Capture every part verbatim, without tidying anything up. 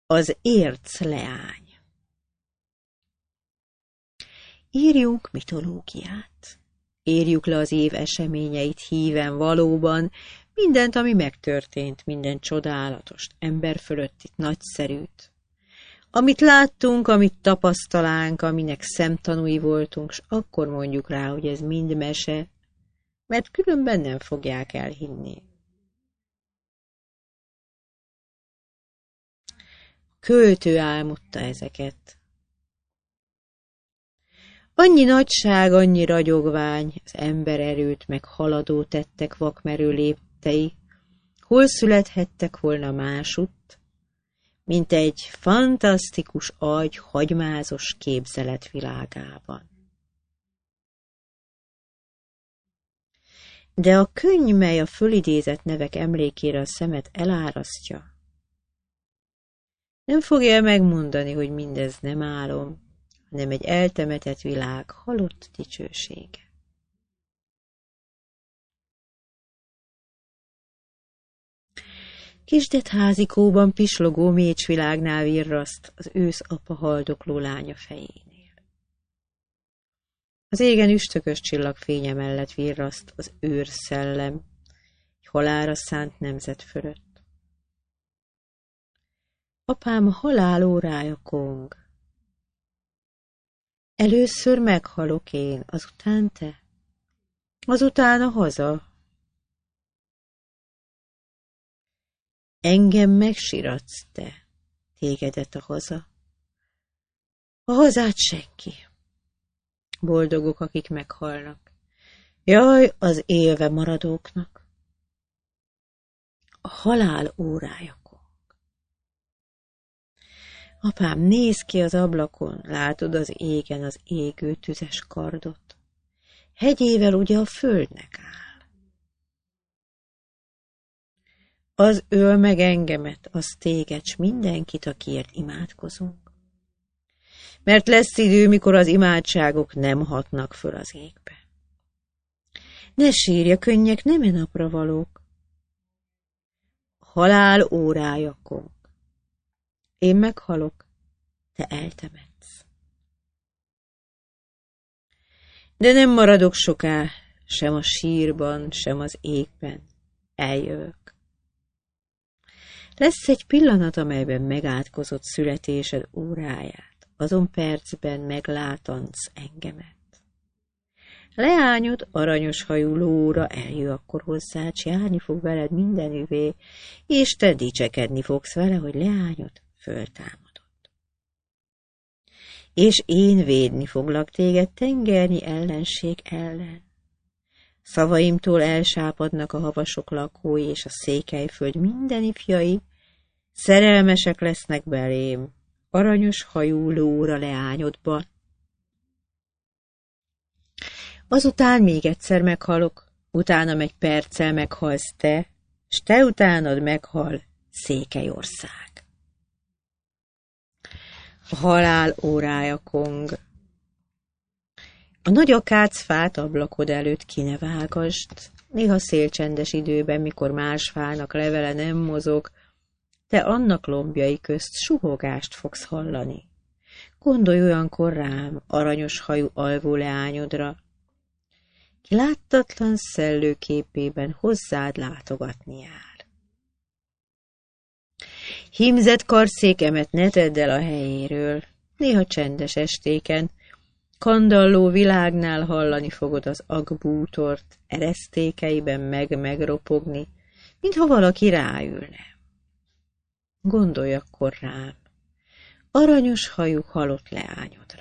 Az érc leány. Írjunk mitológiát. Írjuk le az év eseményeit híven valóban, mindent, ami megtörtént, minden csodálatost, ember fölöttit, nagyszerűt. Amit láttunk, amit tapasztalánk, aminek szemtanúi voltunk, s akkor mondjuk rá, hogy ez mind mese, mert különben nem fogják elhinni. Költő álmodta ezeket. Annyi nagyság, annyi ragyogvány, az ember erőt meg haladó tettek vakmerő léptei, hol születhettek volna másutt, mint egy fantasztikus agy hagymázos képzelet világában. De a könny, mely a fölidézett nevek emlékére a szemet elárasztja, nem fogja megmondani, hogy mindez nem álom, hanem egy eltemetett világ halott dicsősége. Kisdet házikóban pislogó mécsvilágnál virraszt az ősz apa haldokló lánya fejénél. Az égen üstökös csillagfénye mellett virraszt az őrszellem, egy halálra szánt nemzet fölött. Apám a halál órája kong. Először meghalok én, azután te, azután a haza. Engem megsiratsz te, tégedet a haza. A hazát senki. Boldogok, akik meghalnak. Jaj, az élve maradóknak. A halál órája kong. Apám, néz ki az ablakon, látod az égen az égő tüzes kardot. Hegyével ugye a földnek áll. Az öl meg engemet, az téged, s mindenkit, akiért imádkozunk. Mert lesz idő, mikor az imádságok nem hatnak föl az égbe. Ne sírj, a könnyek nem e napra valók. Halál órája kong. Én meghalok, te eltemetsz. De nem maradok soká, sem a sírban, sem az égben. Eljövök. Lesz egy pillanat, amelyben megátkozott születésed óráját, azon percben meglátansz engemet. Leányod aranyos hajú lóra eljö akkor hozzád, s járni fog veled mindenüvé, és te dicsekedni fogsz vele, hogy leányod föltámadott. És én védni foglak téged tengernyi ellenség ellen. Szavaimtól elsápadnak a havasok lakói, és a Székelyföld minden ifjai, szerelmesek lesznek belém, aranyos hajú lóra leányodban. Azután még egyszer meghalok, utána egy perccel meghalsz te, s te utánad meghal Székelyország. A halál órája kong. A nagy akácfát ablakod előtt ki ne vágasd, néha szélcsendes időben, mikor más fának levele nem mozog, te annak lombjai közt suhogást fogsz hallani. Gondolj olyankor rám, aranyos hajú alvó leányodra, ki láttatlan szellőképében hozzád látogatni jár. Hímzett karszékemet ne tedd el a helyéről, néha csendes estéken, kandalló világnál hallani fogod az agbútort, eresztékeiben meg-megropogni, mintha valaki ráülne. Gondolj akkor rám, aranyos hajú halott leányodra.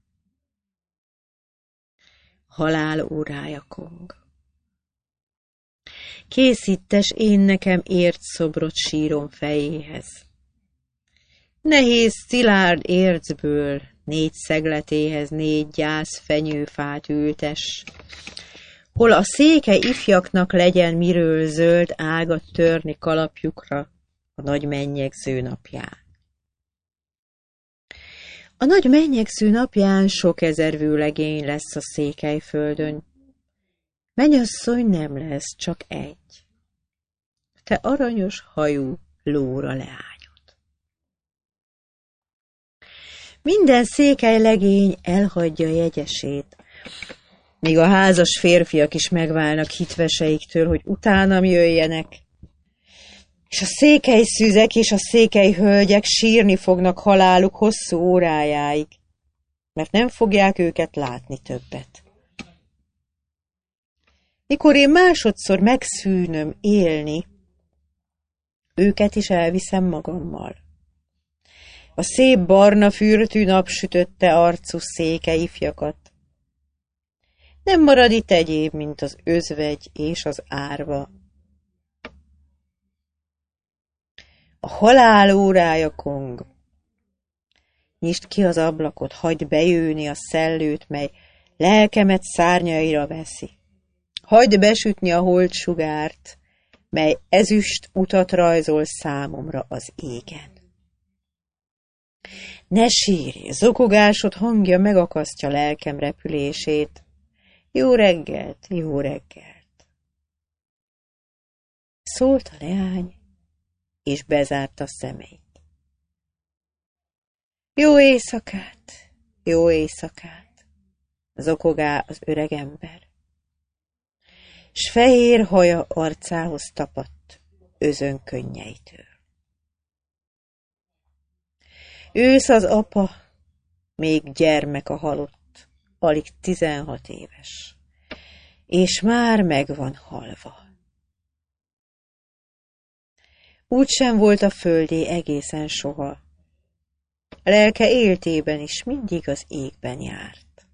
Halál órája kong. Készítes én nekem ért szobrot sírom fejéhez. Nehéz szilárd ércből négy szegletéhez négy gyász fenyőfát ültes, hol a székely ifjaknak legyen miről zöld ágat törni kalapjukra a nagy mennyegző napján. A nagy mennyegző napján sok ezer vőlegény lesz a Székelyföldön. Mennyasszony nem lesz, csak egy. Te aranyos hajú lóra leányod. Minden székely legény elhagyja jegyesét, míg a házas férfiak is megválnak hitveseiktől, hogy utánam jöjjenek, és a székely szüzek és a székely hölgyek sírni fognak haláluk hosszú órájáig, mert nem fogják őket látni többet. Mikor én másodszor megszűnöm élni, őket is elviszem magammal. A szép barna fürtű napsütötte arcú székely ifjakat. Nem marad itt egyéb, mint az özvegy és az árva. A halál órája kong. Nyisd ki az ablakot, hagyd bejönni a szellőt, mely lelkemet szárnyaira veszi. Hagyd besütni a holdsugárt, mely ezüst utat rajzol számomra az égen. Ne sírj, zokogásod hangja megakasztja lelkem repülését. Jó reggelt, jó reggelt. Szólt a leány, és bezárta szemeit. Jó éjszakát, jó éjszakát, zokogál az öregember, s fehér haja arcához tapadt özönkönnyeittől. Ősz az apa, még gyermek a halott, alig tizenhat éves, és már meg van halva. Úgy sem volt a földé egészen soha. Lelke éltében is mindig az égben járt.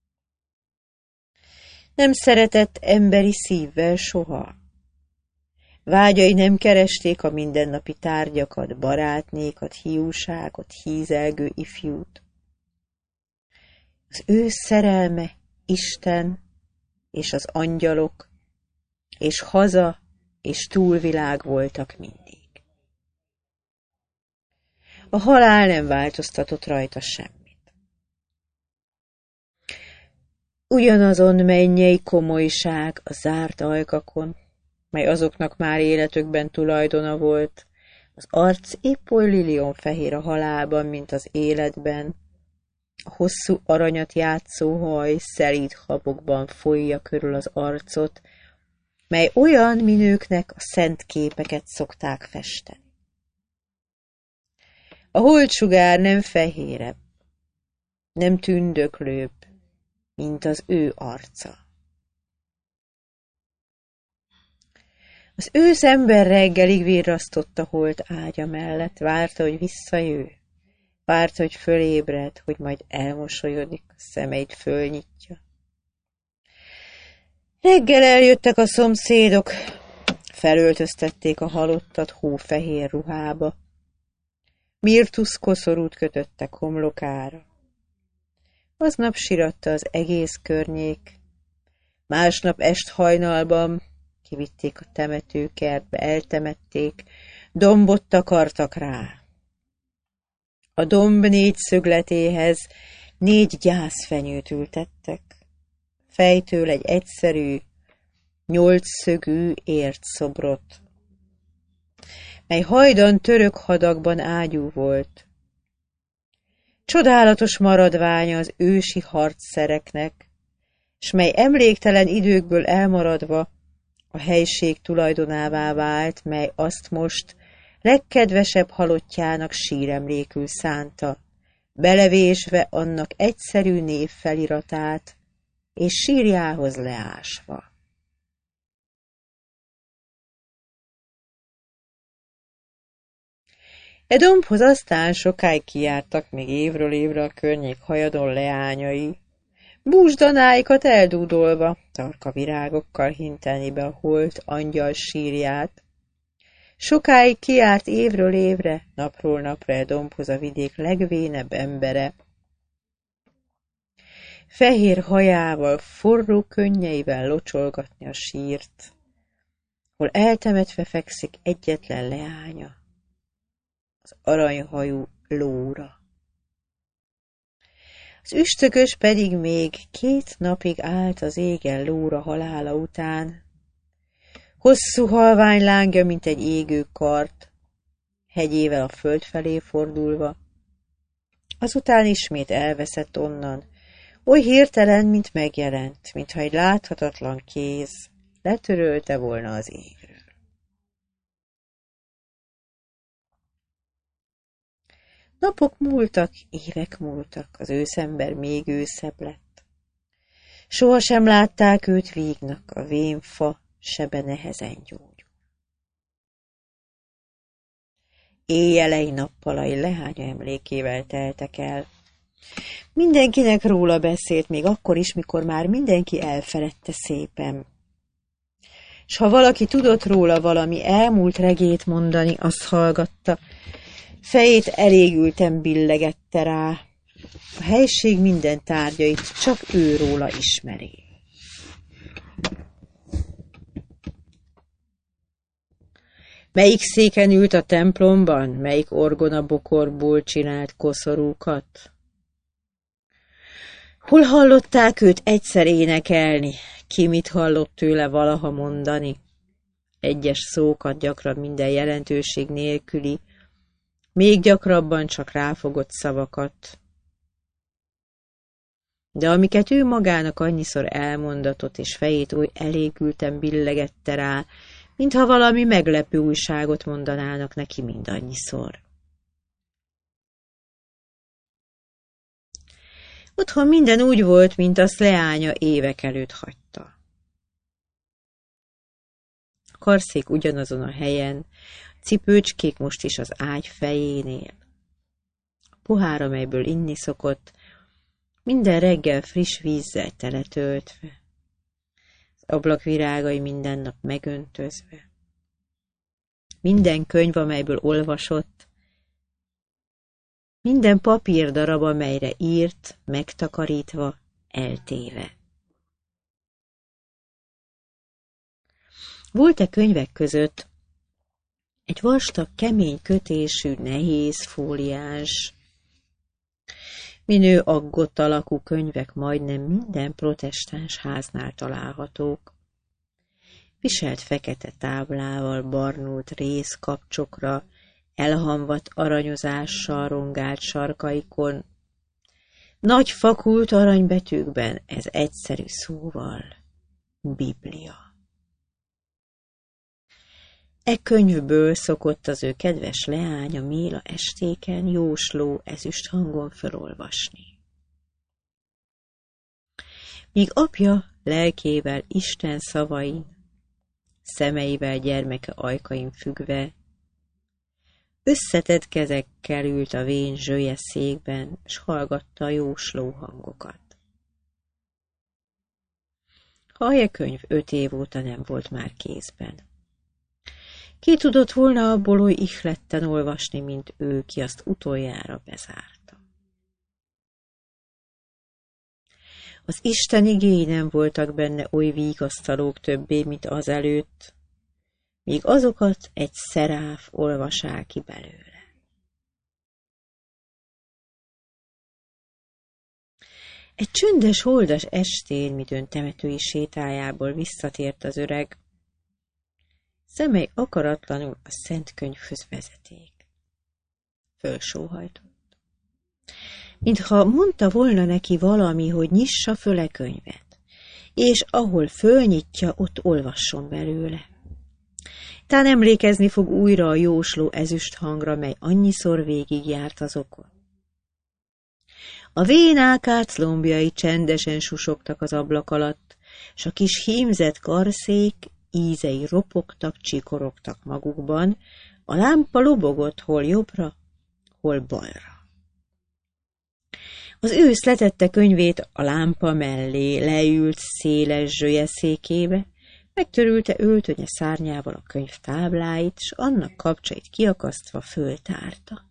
Nem szeretett emberi szívvel soha. Vágyai nem keresték a mindennapi tárgyakat, barátnékat, hiúságot, hízelgő ifjút. Az ő szerelme Isten és az angyalok, és haza és túlvilág voltak mindig. A halál nem változtatott rajta semmit. Ugyanazon mennyei komolyság a zárt ajkakon, mely azoknak már életükben tulajdona volt, az arc épp oly lilionfehér a halálban, mint az életben, a hosszú aranyat játszó haj szelíd habokban folyja körül az arcot, mely olyan minőknek a szent képeket szokták festeni. A holdsugár nem fehérebb, nem tündöklőbb, mint az ő arca. Az ősz ember reggelig virrasztott a holt ágya mellett, várta, hogy visszajöjj, várta, hogy fölébred, hogy majd elmosolyodik, a szemeit fölnyitja. Reggel eljöttek a szomszédok, felöltöztették a halottat hófehér ruhába, mirtusz koszorút kötöttek homlokára. Aznap siratta az egész környék, másnap est hajnalban kivitték a temetőkertbe, eltemették, dombot takartak rá. A domb négy szögletéhez négy gyászfenyőt ültettek, fejtől egy egyszerű, nyolcszögű ért szobrot, mely hajdan török hadakban ágyú volt. Csodálatos maradványa az ősi harcszereknek, s mely emléktelen időkből elmaradva a helység tulajdonává vált, mely azt most legkedvesebb halottjának síremlékül szánta, belevésve annak egyszerű névfeliratát, és sírjához leásva. E dombhoz aztán sokáig kijártak még évről évre a környék hajadon leányai, búzsdanáikat eldúdolva, tarka virágokkal hintelni be a holt angyal sírját. Sokáig kijárt évről évre, napról napra e dombhoz a vidék legvénebb embere. Fehér hajával, forró könnyeivel locsolgatni a sírt, hol eltemetve fekszik egyetlen leánya, az aranyhajú Lóra. Az üstökös pedig még két napig állt az égen Lóra halála után. Hosszú halvány lángja, mint egy égő kard, hegyével a föld felé fordulva, Azután ismét elveszett onnan, oly hirtelen, mint megjelent, mintha egy láthatatlan kéz letörölte volna az égről. Napok múltak, évek múltak, az őszember még őszebb lett. Sohasem látták őt vígnak, a vén fa sebe nehezen gyógyul. Éjjelei nappalai leánya emlékével teltek el. Mindenkinek róla beszélt, még akkor is, mikor már mindenki elfeledte szépen. S ha valaki tudott róla valami elmúlt regét mondani, azt hallgatta, fejét elégülten billegette rá. A helység minden tárgyait csak ő róla ismeri. Melyik széken ült a templomban, melyik orgona bokorból csinált koszorúkat? Hol hallották őt egyszer énekelni, ki mit hallott tőle valaha mondani? Egyes szókat gyakran minden jelentőség nélküli, még gyakrabban csak ráfogott szavakat. De amiket ő magának annyiszor elmondatott, és fejét oly elégülten billegette rá, mintha valami meglepő újságot mondanának neki mindannyiszor. Otthon minden úgy volt, mint azt leánya évek előtt hagyta. A karszék ugyanazon a helyen, a cipőcskék most is az ágy fejénél. A pohár, amelyből inni szokott, minden reggel friss vízzel teletöltve, az ablakvirágai minden nap megöntözve. Minden könyv, amelyből olvasott, minden papírdarab, amelyre írt, megtakarítva, eltéve. Volt-e könyvek között egy vastag, kemény kötésű, nehéz fóliás, minő aggott alakú könyvek majdnem minden protestáns háznál találhatók. Viselt fekete táblával, barnult rézkapcsokra, elhamvadt aranyozással rongált sarkaikon, nagy fakult aranybetűkben ez egyszerű szóval Biblia. E könyvből szokott az ő kedves leánya Méla estéken jósló ezüst hangon felolvasni. Míg apja lelkével Isten szavain, szemeivel gyermeke ajkain függve, összetett kezekkel ült a vén zsölye székben, s hallgatta a jósló hangokat. A könyv öt év óta nem volt már kézben. Ki tudott volna abból oly ihletten olvasni, mint ő, ki azt utoljára bezárta. Az Isten igéi nem voltak benne oly vigasztalók többé, mint azelőtt, míg azokat egy szeráf olvasá ki belőle. Egy csöndes, holdas estén, midőn temetői sétájából visszatért az öreg, szemei akaratlanul a szent könyvhöz vezeték. Fölsóhajtott. Mintha mondta volna neki valami, hogy nyissa föl e könyvet, és ahol fölnyitja, ott olvasson belőle. Tán emlékezni fog újra a jósló ezüst hangra, mely annyiszor végigjárt azokon. A vén ákác lombjai csendesen susogtak az ablak alatt, s a kis hímzett karszék ízei ropogtak, csikorogtak magukban, a lámpa lobogott hol jobbra, hol balra. Az ősz letette könyvét a lámpa mellé, leült széles zsölyeszékébe, megtörülte öltönye szárnyával a könyv tábláit, s annak kapcsait kiakasztva föltárta.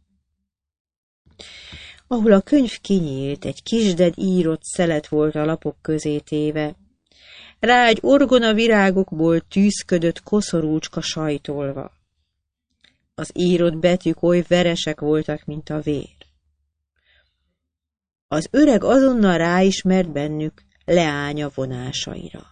Ahol a könyv kinyílt, egy kisded írott szelet volt a lapok közé téve, rá egy orgona virágokból tűzködött koszorúcska sajtolva. Az írott betűk oly veresek voltak, mint a vér. Az öreg azonnal ráismert bennük leánya vonásaira.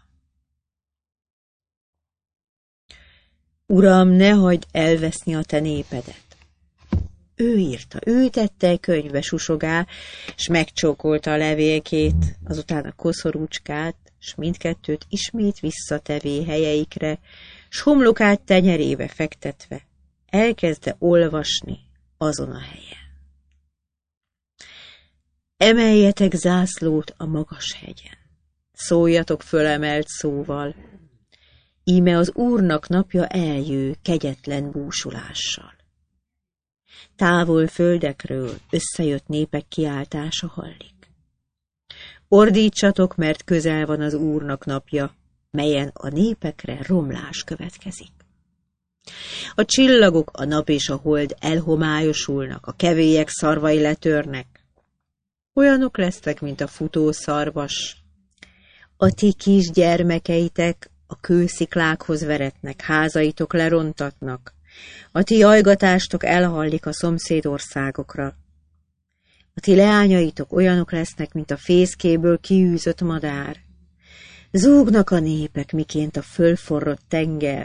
Uram, ne hagyd elveszni a te népedet! Ő írta, ő tette egy könyvbe susogá, s megcsókolta a levélkét, azután a koszorúcskát, s mindkettőt ismét visszatevé helyeikre, s homlokát tenyerébe fektetve, elkezdte olvasni azon a helyen. Emeljetek zászlót a magas hegyen, szóljatok fölemelt szóval, íme az Úrnak napja eljő kegyetlen búsulással. Távol földekről összejött népek kiáltása hallik. Ordítsatok, mert közel van az Úrnak napja, melyen a népekre romlás következik. A csillagok, a nap és a hold elhomályosulnak, a kevélyek szarvai letörnek. Olyanok lesznek, mint a futó szarvas. A ti kisgyermekeitek a kősziklákhoz veretnek, házaitok lerontatnak, a ti jajgatástok elhallik a szomszédországokra. A ti leányaitok olyanok lesznek, mint a fészkéből kiűzött madár. Zúgnak a népek, miként a fölforrott tenger.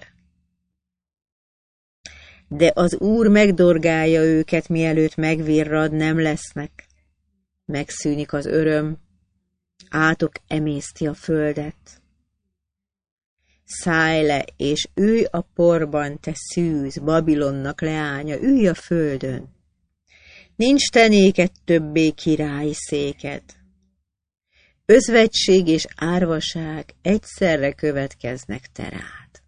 De az Úr megdorgálja őket, mielőtt megvirrad, nem lesznek. Megszűnik az öröm, átok emészti a földet. Szállj le, és ülj a porban, te szűz, Babilonnak leánya, ülj a földön. Nincs te néked többé királyi széked. Özvegység és árvaság egyszerre következnek te rád.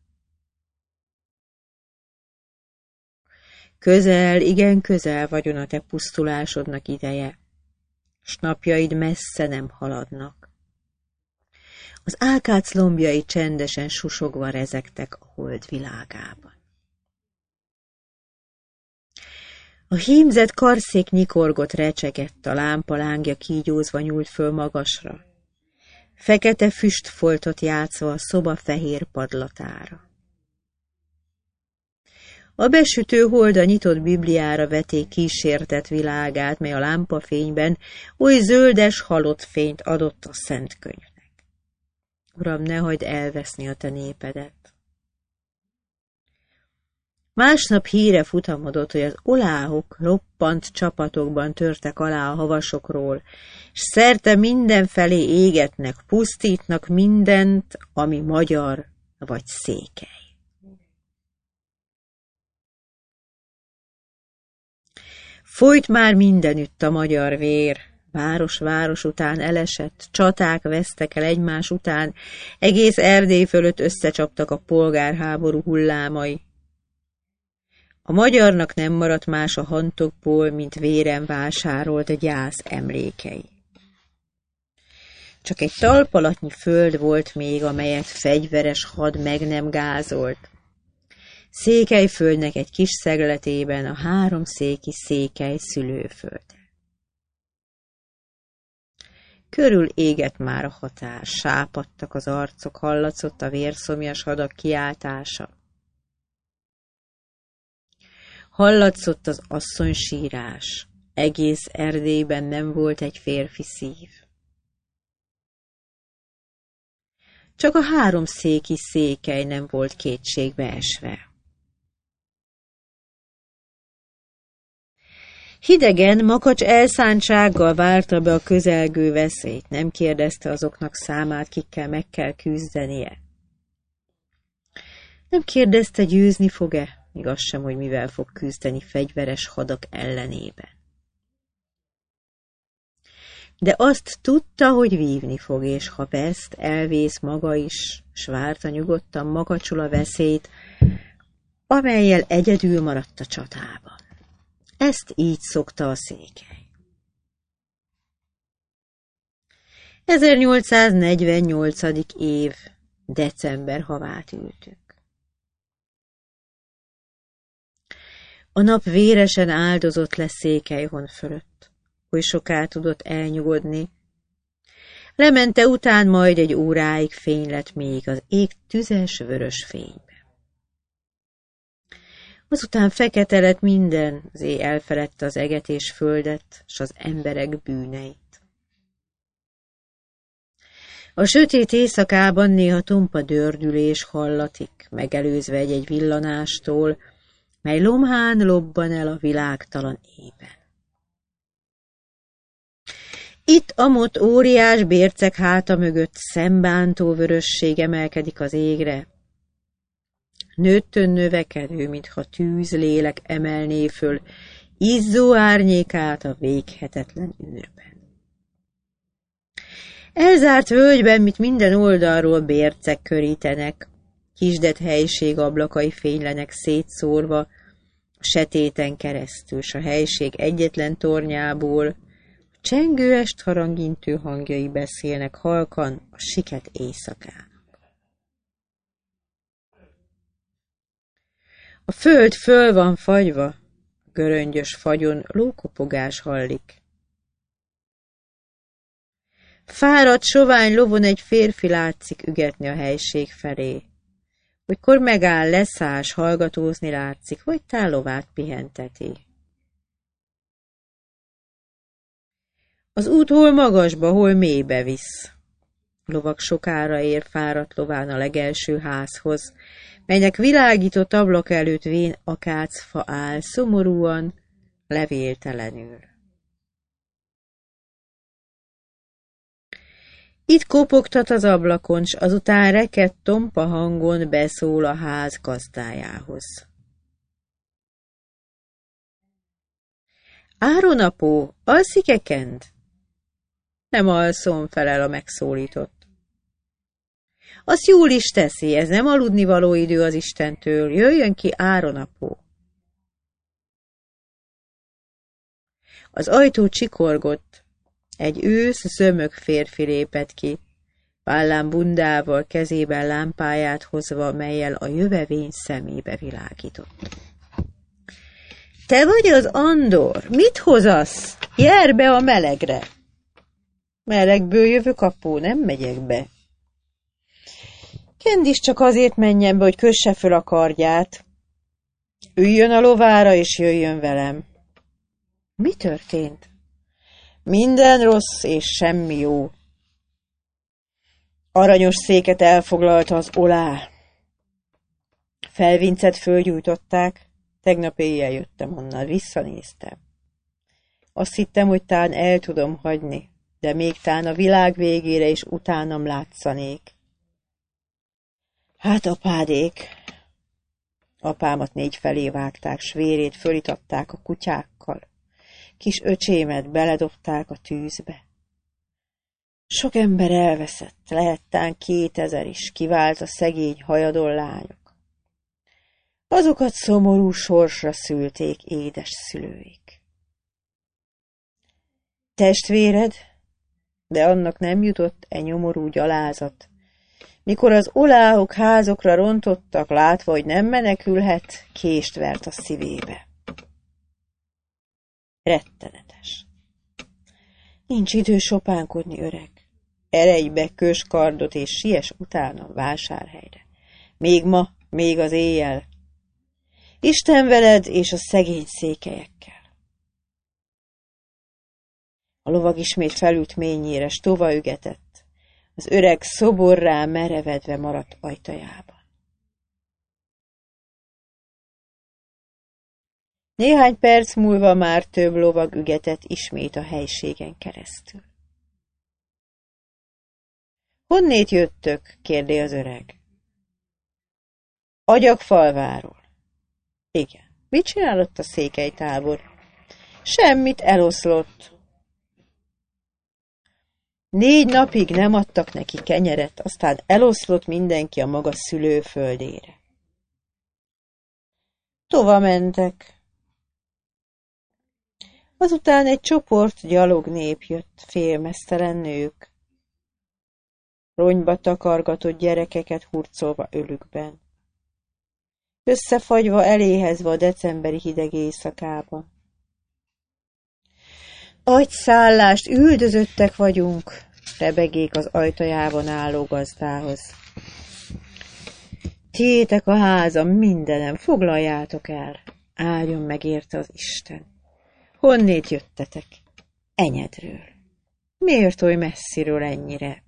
Közel, igen közel vagyon a te pusztulásodnak ideje, s napjaid messze nem haladnak. Az ákác lombjai csendesen susogva rezegtek a hold világában. A hímzett karszék nyikorgott recsegett, a lámpa lángja kígyózva nyúlt föl magasra, fekete füstfoltot játszva a szoba fehér padlatára. A besütő hold a nyitott bibliára veték kísértett világát, mely a lámpafényben oly zöldes, halott fényt adott a szent könyvnek. Uram, ne hagyd elveszni a te népedet. Másnap híre futamodott, hogy az oláhok roppant csapatokban törtek alá a havasokról, s szerte mindenfelé égetnek, pusztítnak mindent, ami magyar vagy székely. Folyt már mindenütt a magyar vér, város-város után elesett, csaták vesztek el egymás után, egész Erdély fölött összecsaptak a polgárháború hullámai. A magyarnak nem maradt más a hantokból, mint véren vásárolt gyász emlékei. Csak egy talpalatnyi föld volt még, amelyet fegyveres had meg nem gázolt. Székelyföldnek egy kis szegletében a háromszéki Székely szülőfölde. Körül égett már a határ, sápadtak az arcok, hallatszott a vérszomjas hadak kiáltása. Hallatszott az asszony sírás, egész Erdélyben nem volt egy férfi szív. Csak a háromszéki Székely nem volt kétségbe esve. Hidegen, makacs elszántsággal várta be a közelgő veszélyt, nem kérdezte azoknak számát, kikkel meg kell küzdenie. Nem kérdezte, győzni fog-e, még azt sem, hogy mivel fog küzdeni fegyveres hadak ellenében. De azt tudta, hogy vívni fog, és ha veszt, elvész maga is, s várta nyugodtan makacsul a veszélyt, amellyel egyedül maradt a csatában. Ezt így szokta a Székely. ezernyolcszáznegyvennyolcadik év, december havát ültük. A nap véresen áldozott le Székelyhon fölött, hogy soká tudott elnyugodni. Lemente után majd egy óráig fény lett még az ég tüzes vörös fénybe. Azután fekete lett minden, az éj elfeledte az eget és földet, s az emberek bűneit. A sötét éjszakában néha tompa dördülés hallatik, megelőzve egy-egy villanástól, mely lomhán lobban el a világtalan ében. Itt amott óriás bércek háta mögött szembántó vörösség emelkedik az égre. Nőttön növekedő, mintha tűzlélek emelné föl izzó árnyékát a véghetetlen űrben. Elzárt völgyben, mint minden oldalról bércek körítenek, kisdet helység ablakai fénylenek szétszórva, a setéten keresztül, s a helység egyetlen tornyából csengő est harangintő hangjai beszélnek halkan a siket éjszakának. A föld föl van fagyva, göröngyös fagyon lókopogás hallik. Fáradt, sovány lovon egy férfi látszik ügetni a helység felé. Olykor megáll, leszáll, s hallgatózni látszik, hogy tál lovát pihenteti. Az út hol magasba, hol mélybe visz. Lovak sokára ér fáradt lován a legelső házhoz, melynek világított ablak előtt vén akácfa áll, szomorúan, levéltelenül. Itt kopogtat az ablakon, s azután rekett tompa hangon beszól a ház gazdájához. Áron apó, alszik-e kend? Nem alszom, felel a megszólított. Azt jól is teszi, ez nem aludni való idő az Istentől, jöjjön ki Áron apó. Az ajtó csikorgott, egy ősz zömök férfi lépett ki, vállán bundával, kezében lámpáját hozva, mellyel a jövevény szemébe világított. Te vagy az Andor, mit hozasz? Jár be a melegre. Melegből jövök, apó, nem megyek be. Kend is csak azért menjen be, hogy kösse föl a kardját. Üljön a lovára, és jöjjön velem. Mi történt? Minden rossz, és semmi jó. Aranyos széket elfoglalta az olá. Felvincet fölgyújtották, tegnap éjjel jöttem onnan, visszanéztem. Azt hittem, hogy tán el tudom hagyni, de még tán a világ végére is utánam látszanék. Hát apádék! Apámat négy felé vágták, s vérét fölitatták a kutyákkal. Kis öcsémet beledobták a tűzbe. Sok ember elveszett, lehet tán kétezer is, kivált a szegény hajadon lányok. Azokat szomorú sorsra szülték édes szülőik. Testvéred, de annak nem jutott e nyomorú gyalázat. Mikor az oláhok házokra rontottak, látva, hogy nem menekülhet, kést vert a szívébe. Rettenetes. Nincs idő sopánkodni, öreg. Eredj be köskardot, és siess utána vásárhelyre. Még ma, még az éjjel. Isten veled és a szegény székelyekkel. A lovag ismét felült ményére, s tova ügetett. Az öreg szoborrá merevedve maradt ajtajában. Néhány perc múlva már több lovag ügetett ismét a helységen keresztül. Honnét jöttök? Kérdi az öreg. Agyagfalváról. Igen. Mit csinálott a székelytábor? Semmit, eloszlott. Négy napig nem adtak neki kenyeret, aztán eloszlott mindenki a maga szülőföldére. Tova mentek. Azután egy csoport gyalognép jött, félmeztelen nők. Ronyba takargatott gyerekeket hurcolva ölükben. Összefagyva, eléhezve a decemberi hideg éjszakában. Agyszállást, üldözöttek vagyunk, rebegék az ajtajában álló gazdához. Tiétek a házam, mindenem, foglaljátok el, áldjon meg érte az Isten. Honnét jöttetek? Enyedről. Miért oly messziről ennyire?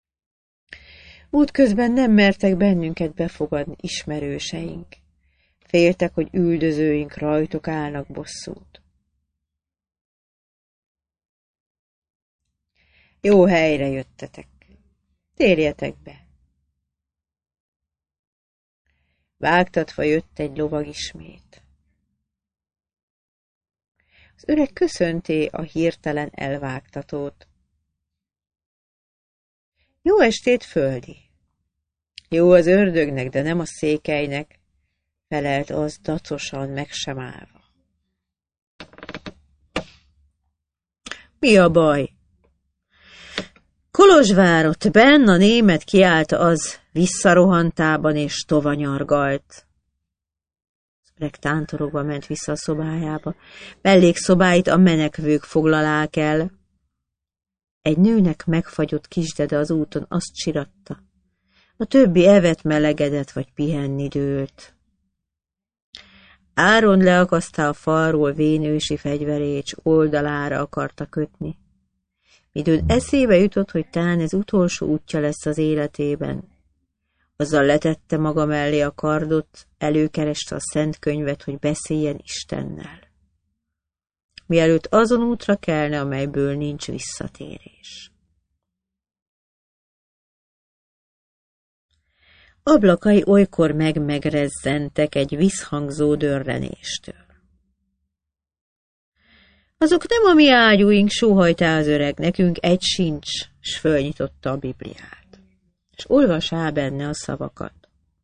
Útközben nem mertek bennünket befogadni ismerőseink. Féltek, hogy üldözőink rajtuk állnak bosszút. Jó helyre jöttetek. Térjetek be. Vágtatva jött egy lovag ismét. Az öreg köszönté a hirtelen elvágtatót. Jó estét, földi! Jó az ördögnek, de nem a székelynek, felelt az dacosan, meg sem állva. Mi a baj? Kolozsvárott benn a német kiállt az visszarohantában és tovanyargalt. Az öreg tántorogva ment vissza a szobájába. Mellékszobáit a menekvők foglalák el. Egy nőnek megfagyott kisdede az úton azt csiratta. A többi evett, melegedett vagy pihenni dőlt. Áron leakasztá a falról vénősi fegyverét, s oldalára akarta kötni. Midőn eszébe jutott, hogy tán ez utolsó útja lesz az életében. Azzal letette maga mellé a kardot, előkereste a szent könyvet, hogy beszéljen Istennel. Mielőtt azon útra kelne, amelyből nincs visszatérés. Ablakai olykor meg-megrezzentek egy visszhangzó dörrenéstől. Azok nem a mi ágyúink, sóhajtá az öreg, nekünk egy sincs, s fölnyitotta a Bibliát, s olvasá benne a szavakat.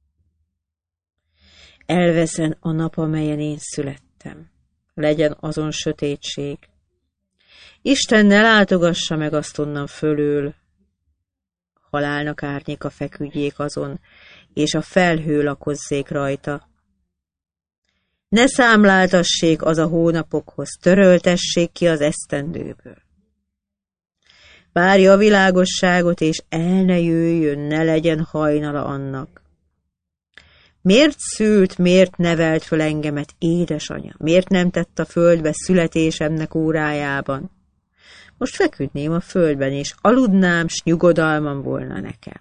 Elveszen a nap, amelyen én születtem, legyen azon sötétség. Isten ne látogassa meg azt onnan fölül, halálnak árnyéka feküdjék azon, és a felhő lakozzék rajta. Ne számláltassék az a hónapokhoz, töröltessék ki az esztendőből. Várja a világosságot, és el ne jöjjön, ne legyen hajnala annak. Miért szült, miért nevelt föl engemet édesanya? Miért nem tett a földbe születésemnek órájában? Most feküdném a földben, és aludnám, s nyugodalmam volna nekem.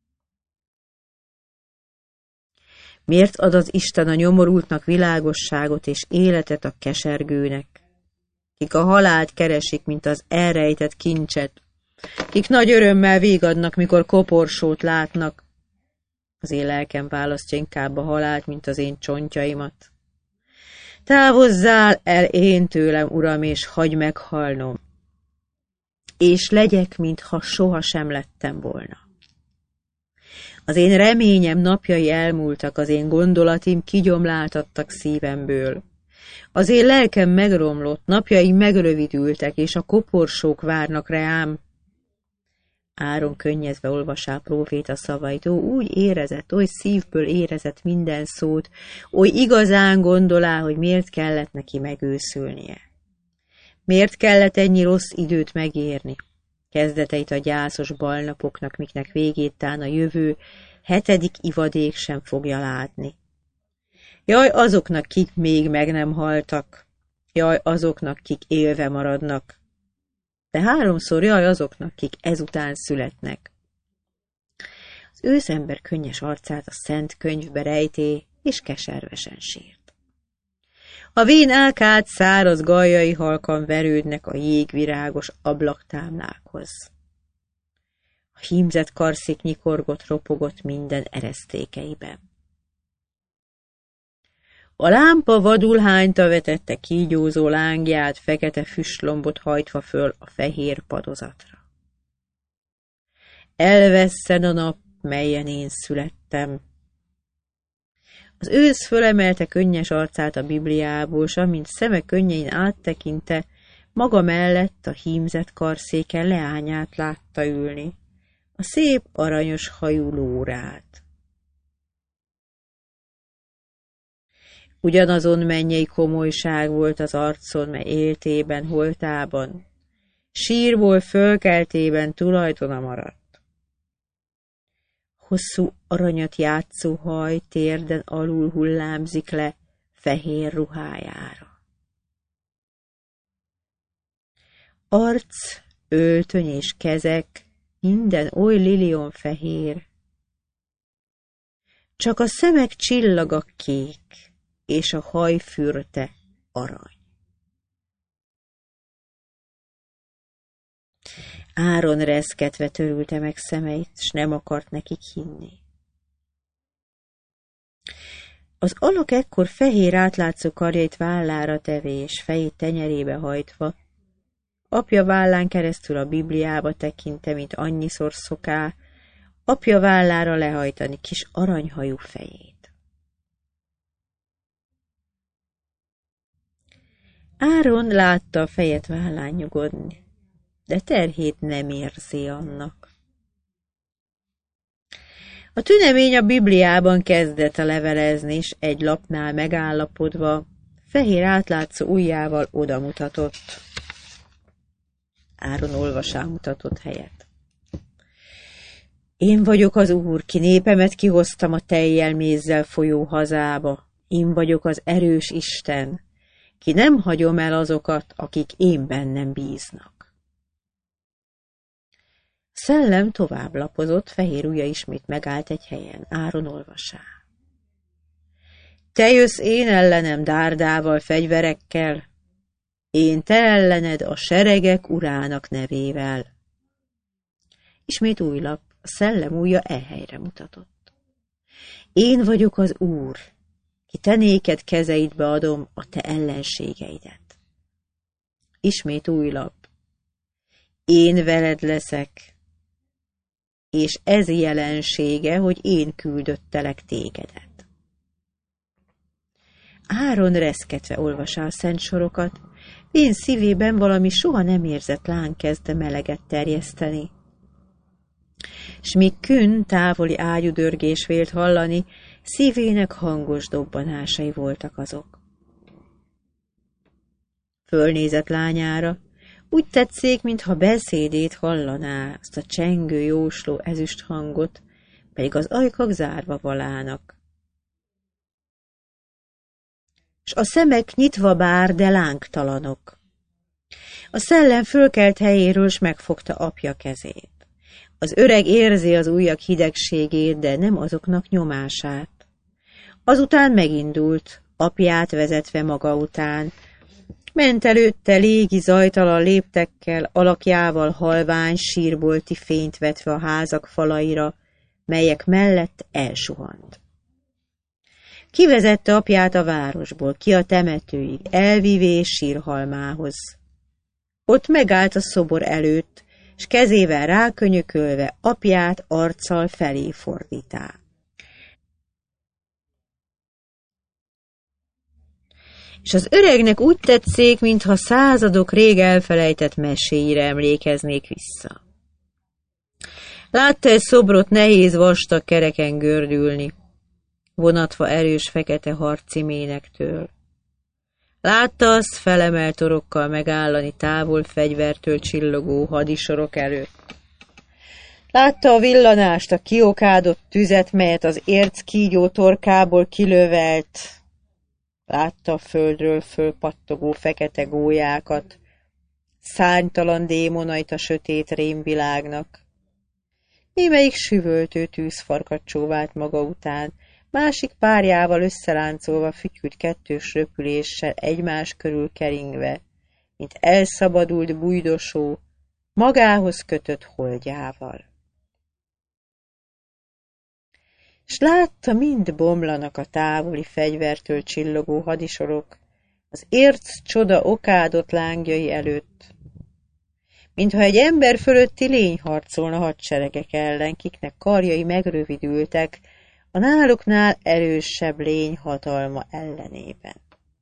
Miért ad az Isten a nyomorultnak világosságot és életet a kesergőnek? Kik a halált keresik, mint az elrejtett kincset, kik nagy örömmel végadnak, mikor koporsót látnak. Az én lelkem választja inkább a halált, mint az én csontjaimat. Távozzál el én tőlem, Uram, és hagyj meghalnom, és legyek, mintha soha sem lettem volna. Az én reményem napjai elmúltak, az én gondolatim kigyomláltattak szívemből. Az én lelkem megromlott, napjaim megrövidültek, és a koporsók várnak rám. Áron könnyezve olvasá próféta szavait, ó, úgy érezett, oly szívből érezett minden szót, oly igazán gondolá, hogy miért kellett neki megőszülnie. Miért kellett ennyi rossz időt megérni? Kezdeteit a gyászos balnapoknak, miknek végét tán a jövő hetedik ivadék sem fogja látni. Jaj azoknak, kik még meg nem haltak, jaj azoknak, kik élve maradnak, de háromszor jaj azoknak, kik ezután születnek. Az őszember könnyes arcát a szent könyvbe rejté, és keservesen sírt. A vén ákát száraz gallyai halkan verődnek a jégvirágos ablaktámlákhoz. A hímzett karszék nyikorgott, ropogott minden eresztékeiben. A lámpa vadul hányta vetette kígyózó lángját, fekete füstlombot hajtva föl a fehér padozatra. Elvesszen a nap, melyen én születtem. Az ősz fölemelte könnyes arcát a Bibliából, s amint szeme könnyein áttekinte, maga mellett a hímzett karszéken leányát látta ülni, a szép aranyos hajú Lórát. Ugyanazon mennyei komolyság volt az arcon, mely éltében, holtában, sírból fölkeltében tulajdona maradt. Hosszú aranyat játszó haj térden alul hullámzik le fehér ruhájára. Arc, öltöny és kezek, minden oly lilion fehér. Csak a szemek csillaga kék, és a hajfürte arany. Áron reszketve törülte meg szemeit, s nem akart nekik hinni. Az alak ekkor fehér átlátszó karjait vállára tevé, és fejét tenyerébe hajtva, apja vállán keresztül a Bibliába tekinte, mint annyiszor szoká, apja vállára lehajtani kis aranyhajú fejét. Áron látta a fejet vállán nyugodni, de terhét nem érzi annak. A tünemény a Bibliában kezdett a levelezni, és egy lapnál megállapodva, fehér átlátszó ujjával odamutatott. Áron olvasá mutatott helyet. Én vagyok az Úr, ki népemet kihoztam a tejjel mézzel folyó hazába. Én vagyok az erős Isten, ki nem hagyom el azokat, akik én bennem bíznak. Szellem tovább lapozott, fehér ujja ismét megállt egy helyen. Áron olvasá. Te jössz én ellenem dárdával, fegyverekkel, én te ellened a seregek urának nevével. Ismét új lap, a szellem ujja e helyre mutatott. Én vagyok az Úr, ki te néked kezeidbe adom a te ellenségeidet. Ismét új lap. Én veled leszek, és ez jelensége, hogy én küldöttelek tégedet. Áron reszketve olvasá a szent sorokat, én szívében valami soha nem érzett láng kezdte meleget terjeszteni. S míg künn távoli ágyudörgés vélt hallani, szívének hangos dobbanásai voltak azok. Fölnézett lányára, úgy tetszék, mintha beszédét hallaná, azt a csengő, jósló ezüst hangot, pedig az ajkak zárva valának. S a szemek nyitva bár, de lángtalanok. A szellem fölkelt helyéről, s megfogta apja kezét. Az öreg érzi az ujjak hidegségét, de nem azoknak nyomását. Azután megindult, apját vezetve maga után. Ment előtte légi zajtalan léptekkel, alakjával halvány sírbolti fényt vetve a házak falaira, melyek mellett elsuhant. Kivezette apját a városból, ki a temetőig, elvivés sírhalmához. Ott megállt a szobor előtt, s kezével rákönyökölve apját arccal felé fordítá. És az öregnek úgy tetszék, mintha századok rég elfelejtett meséire emlékeznék vissza. Látta egy szobrot nehéz vastag kereken gördülni, vonatva erős fekete harcciménektől. Látta azt felemelt torokkal megállani távol fegyvertől csillogó hadisorok előtt. Látta a villanást, a kiokádott tüzet, melyet az érc kígyó torkából kilövelt. Látta a földről fölpattogó fekete gólyákat, szárnytalan démonait a sötét rémvilágnak. Némelyik süvöltő tűzfarkat csóvált maga után, másik párjával összeláncolva fütyült kettős röpüléssel egymás körül keringve, mint elszabadult bujdosó, magához kötött holdjával. S látta, mind bomlanak a távoli fegyvertől csillogó hadisorok, az érc csoda okádott lángjai előtt, mintha egy ember fölötti lény harcolna hadseregek ellen, kiknek karjai megrövidültek, a náluknál erősebb lény hatalma ellenében.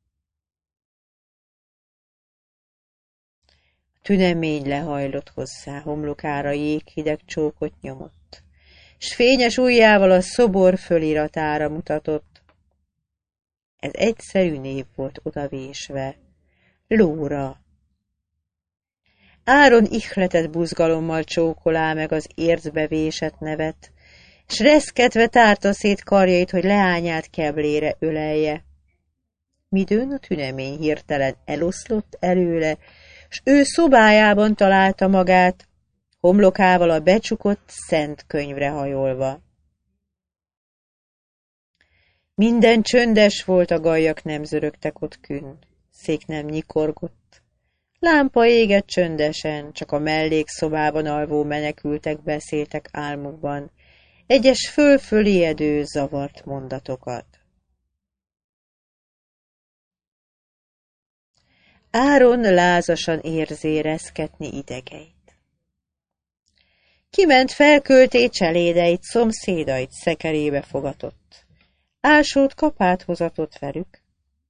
A tünemény lehajlott hozzá, homlokára jéghideg csókot nyomott, s fényes ujjával a szobor föliratára mutatott. Ez egyszerű név volt odavésve, Lóra. Áron ihletett buzgalommal csókolá meg az ércbe vésett nevet, s reszketve tárta szét karjait, hogy leányát keblére ölelje. Midőn a tünemény hirtelen eloszlott előle, s ő szobájában találta magát, homlokával a becsukott szent könyvre hajolva. Minden csöndes volt, a gajak nem zörögtek ott künn, szék nem nyikorgott. Lámpa égett csöndesen, csak a mellékszobában alvó menekültek beszéltek álmukban, egyes föl-föl ijedő, zavart mondatokat. Áron lázasan érzérezgetni idegeit. Kiment felkölté cselédeit, szomszédait szekerébe fogatott. Ásót kapát hozatott velük.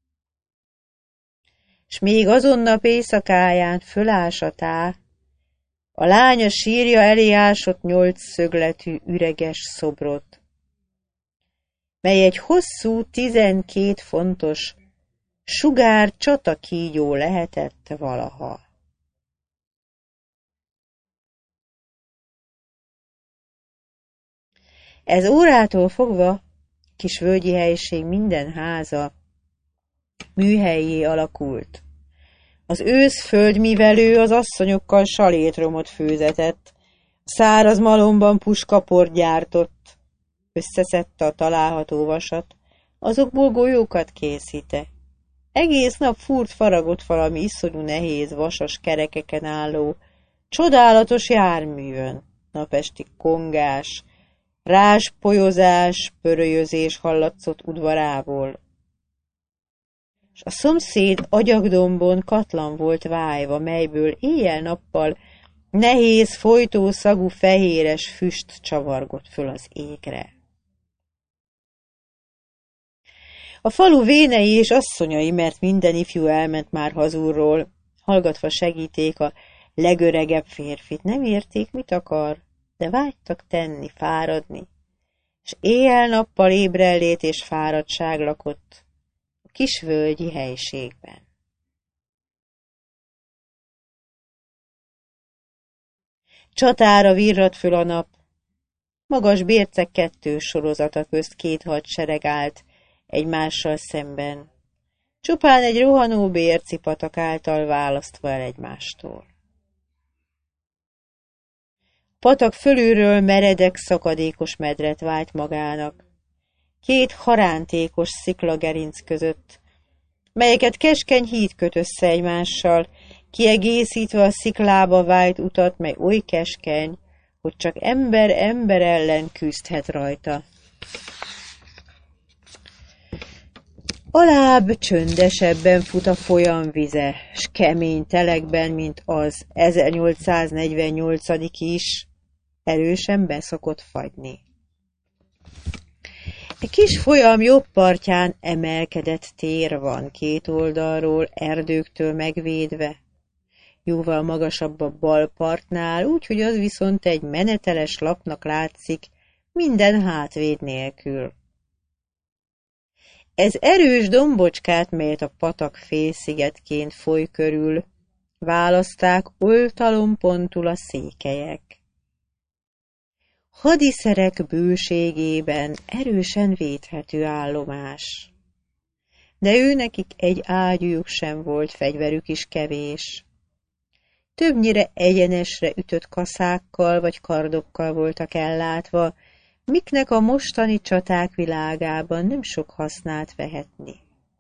S még azonnap éjszakáján fölásatá, a lánya sírja elé ásott nyolc szögletű üreges szobrot, mely egy hosszú, tizenkét fontos sugár csatakígyó lehetett valaha. Ez órától fogva kis völgyi helység minden háza műhellyé alakult. Az ősz földmivelő az asszonyokkal salétromot főzetett, száraz malomban puskaport gyártott, összeszedte a található vasat, azokból golyókat készíte. Egész nap fúrt faragott valami iszonyú nehéz vasas kerekeken álló, csodálatos járművön, napesti kongás, ráspolyozás, pörölyözés hallatszott udvarából. S a szomszéd agyagdombon katlan volt vájva, melyből éjjel-nappal nehéz, folytó szagú fehéres füst csavargott föl az égre. A falu vénei és asszonyai, mert minden ifjú elment már hazulról, hallgatva segíték a legöregebb férfit, nem érték, mit akar, de vágytak tenni, fáradni, s éjjel-nappal ébrellét és fáradtság lakott a kis völgyi helységben. Csatára virradt föl a nap, magas bércek kettős sorozata közt két hadsereg állt egymással szemben, csupán egy rohanó bércipatak által választva el egymástól. Patak fölülről meredek, szakadékos medret vált magának, két harántékos sziklagerinc között, melyeket keskeny híd köt össze egymással, kiegészítve a sziklába vájt utat, mely oly keskeny, hogy csak ember ember ellen küzdhet rajta. Alább csöndesebben fut a folyam vize, s kemény telekben, mint az ezernyolcszáznegyvennyolc is, erősen beszokott fagyni. Egy kis folyam jobb partján emelkedett tér van, két oldalról erdőktől megvédve, jóval magasabb a bal partnál, úgyhogy az viszont egy meneteles lapnak látszik, minden hátvéd nélkül. Ez erős dombocskát, melyet a patak félszigetként foly körül, választák oltalompontul a székelyek. Hadiszerek bőségében erősen védhető állomás. De őnekik egy ágyújuk sem volt, fegyverük is kevés. Többnyire egyenesre ütött kaszákkal vagy kardokkal voltak ellátva, miknek a mostani csaták világában nem sok hasznát vehetni.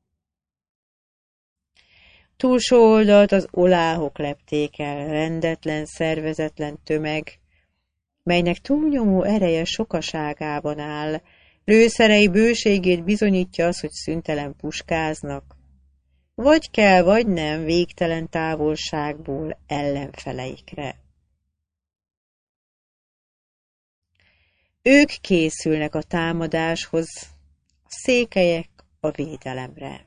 Túlsó oldalt az oláhok lepték el, rendetlen, szervezetlen tömeg, melynek túlnyomó ereje sokaságában áll, lőszerei bőségét bizonyítja az, hogy szüntelen puskáznak, vagy kell, vagy nem, végtelen távolságból ellenfeleikre. Ők készülnek a támadáshoz, a székelyek a védelemre.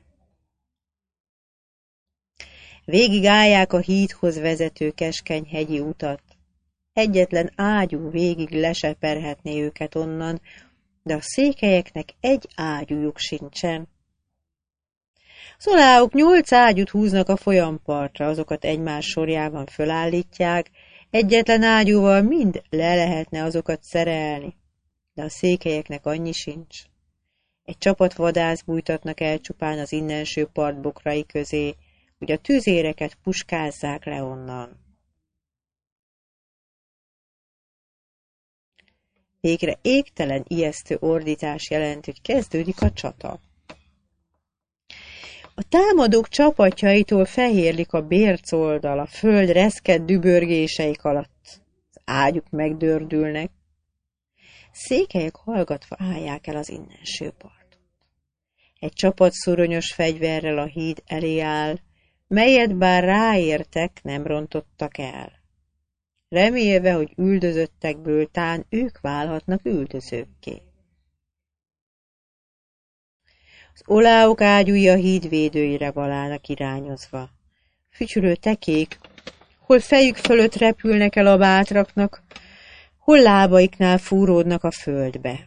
Végig állják a hídhoz vezető keskeny hegyi utat. Egyetlen ágyú végig leseperhetné őket onnan, de a székelyeknek egy ágyújuk sincsen. Az oláhok nyolc ágyút húznak a folyampartra, azokat egymás sorjában fölállítják, egyetlen ágyúval mind le lehetne azokat szerelni, de a székelyeknek annyi sincs. Egy csapat vadász bújtatnak el csupán az innenső part bokrai közé, hogy a tüzéreket puskázzák le onnan. Végre égtelen ijesztő ordítás jelent, hogy kezdődik a csata. A támadók csapatjaitól fehérlik a bérc oldal, a föld reszked dübörgéseik alatt. Az ágyuk megdördülnek. Székelyek hallgatva állják el az innenső partot. Egy csapat szuronyos fegyverrel a híd elé áll, melyet bár ráértek, nem rontottak el. Remélve, hogy üldözöttekből tán ők válhatnak üldözőkké. Az oláok ágyúi a híd védőire valának irányozva. Fütyülő tekék, hol fejük fölött repülnek el a bátraknak, hol lábaiknál fúródnak a földbe.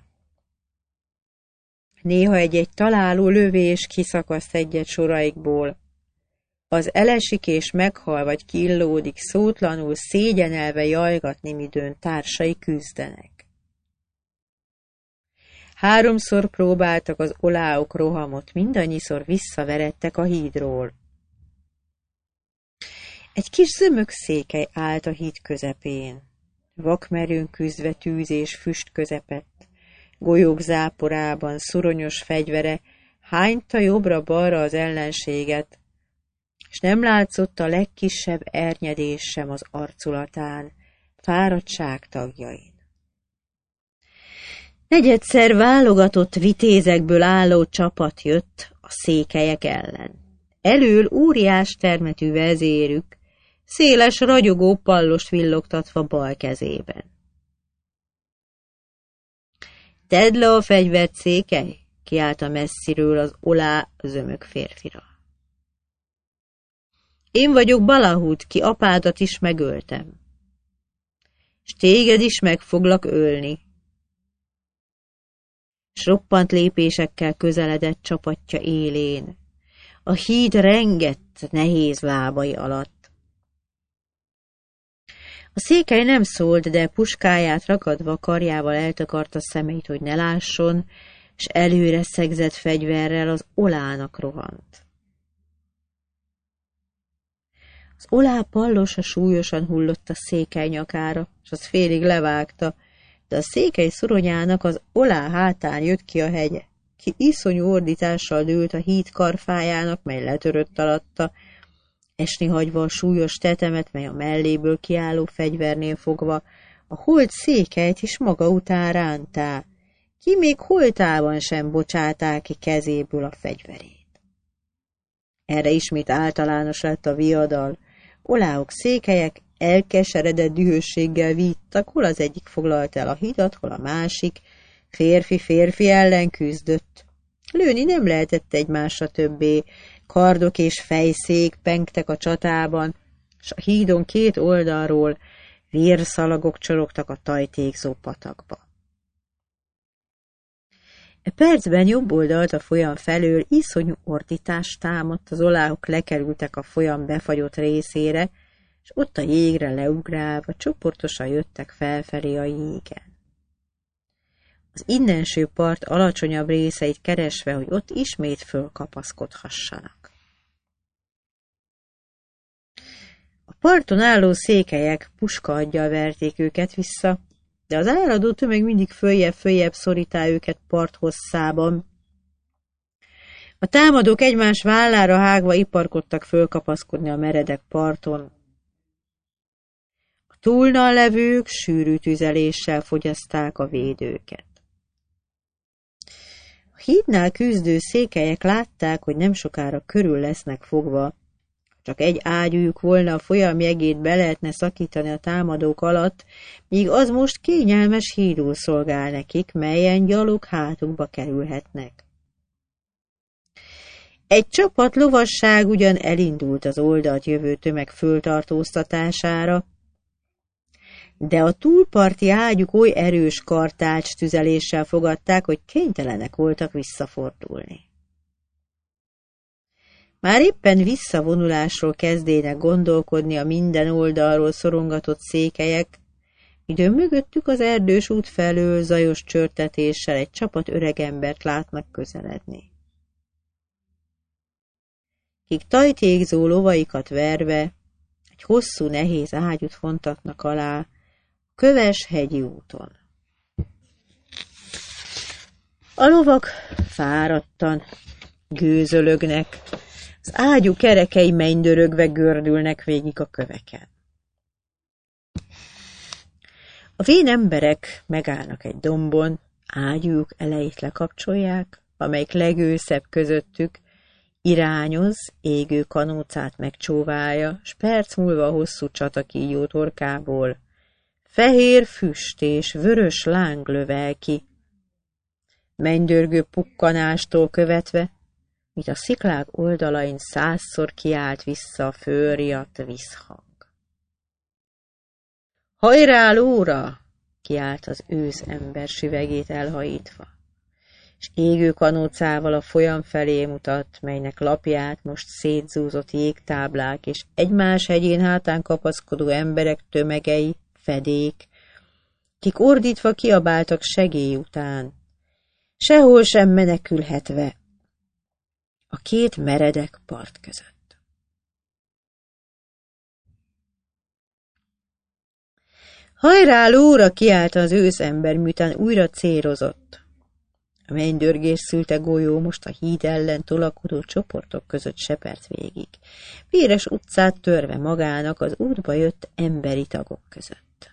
Néha egy-egy találó lövés kiszakaszt egyet soraikból. Az elesik és meghal vagy killódik, szótlanul szégyenelve jajgatni, midőn társai küzdenek. Háromszor próbáltak az oláok rohamot, mindannyiszor visszaveredtek a hídról. Egy kis zömök székely állt a híd közepén. Vakmerőn küzdve tűz és füst közepett, golyók záporában szuronyos fegyvere hányta jobbra-balra az ellenséget, és nem látszott a legkisebb ernyedés sem az arculatán, fáradtság tagjain. Negyedszer válogatott vitézekből álló csapat jött a székelyek ellen. Elől óriás termetű vezérük, széles ragyogó pallost villogtatva bal kezében. Tedd le a fegyvert, székely! Kiállt messziről az olá zömök férfira. Én vagyok Balahut, ki apádat is megöltem. S téged is meg foglak ölni. S roppant lépésekkel közeledett csapatja élén. A híd rengett nehéz lábai alatt. A székely nem szólt, de puskáját ragadva karjával eltakarta szemeit, hogy ne lásson, s előre szegzett fegyverrel az olának rohant. Az olá pallosa súlyosan hullott a székely nyakára, s az félig levágta, de a székely szuronyának az olá hátán jött ki a hegye, ki iszonyú ordítással dőlt a híd karfájának, mely letörött alatta, esni hagyva a súlyos tetemet, mely a melléből kiálló fegyvernél fogva, a holt székelyt is maga után rántá, ki még holtában sem bocsátá ki kezéből a fegyverét. Erre ismét általános lett a viadal, oláok székelyek elkeseredett dühösséggel víttak, hol az egyik foglalt el a hidat, hol a másik, férfi férfi ellen küzdött. Lőni nem lehetett egymásra többé, kardok és fejszék pengtek a csatában, s a hídon két oldalról vérszalagok csorogtak a tajtékzó patakba. E percben jobb oldalt a folyam felől iszonyú ordítás támadt, az oláhok lekerültek a folyam befagyott részére, és ott a jégre leugrálva csoportosan jöttek felfelé a jégen. Az innenső part alacsonyabb részeit keresve, hogy ott ismét fölkapaszkodhassanak. A parton álló székelyek puskaaggyal verték őket vissza, de az áradó tömeg mindig följebb-följebb szorítá őket part hosszában. A támadók egymás vállára hágva iparkodtak fölkapaszkodni a meredek parton. A túlnal levők sűrű tüzeléssel fogyaszták a védőket. A hídnál küzdő székelyek látták, hogy nem sokára körül lesznek fogva. Csak egy ágyújuk volna, a folyam jegét be lehetne szakítani a támadók alatt, míg az most kényelmes hídul szolgál nekik, melyen gyalog hátukba kerülhetnek. Egy csapat lovasság ugyan elindult az oldalt jövő tömeg föltartóztatására, de a túlparti ágyuk oly erős kartács tüzeléssel fogadták, hogy kénytelenek voltak visszafordulni. Már éppen visszavonulásról kezdének gondolkodni a minden oldalról szorongatott székelyek, időn mögöttük az erdős út felől zajos csörtetéssel egy csapat öregembert látnak közeledni. Kik tajtékzó lovaikat verve egy hosszú nehéz ágyút vontatnak alá köves hegyi úton. A lovak fáradtan gőzölögnek, az ágyú kerekei mennydörögve gördülnek végig a köveken. A vén emberek megállnak egy dombon, ágyújuk elejét lekapcsolják, amelyik legőszebb közöttük irányoz, égő kanócát megcsóválja, s perc múlva a hosszú csatakígyó torkából fehér füst és vörös láng lövel ki, mennydörgő pukkanástól követve, mint a sziklák oldalain százszor kiált vissza a fölriadt visszhang. Hajrá, lóra! Kiált az ősz ember süvegét elhajítva, és égő kanócával a folyam felé mutat, melynek lapját most szétzúzott jégtáblák és egymás hegyén hátán kapaszkodó emberek tömegei fedék, kik ordítva kiabáltak segély után, sehol sem menekülhetve a két meredek part között. Hajrá, lóra! Kiállt az őszember, miután újra célozott. A mennydörgés szülte golyó most a híd ellen tolakodó csoportok között sepert végig, véres utcát törve magának az útba jött emberi tagok között.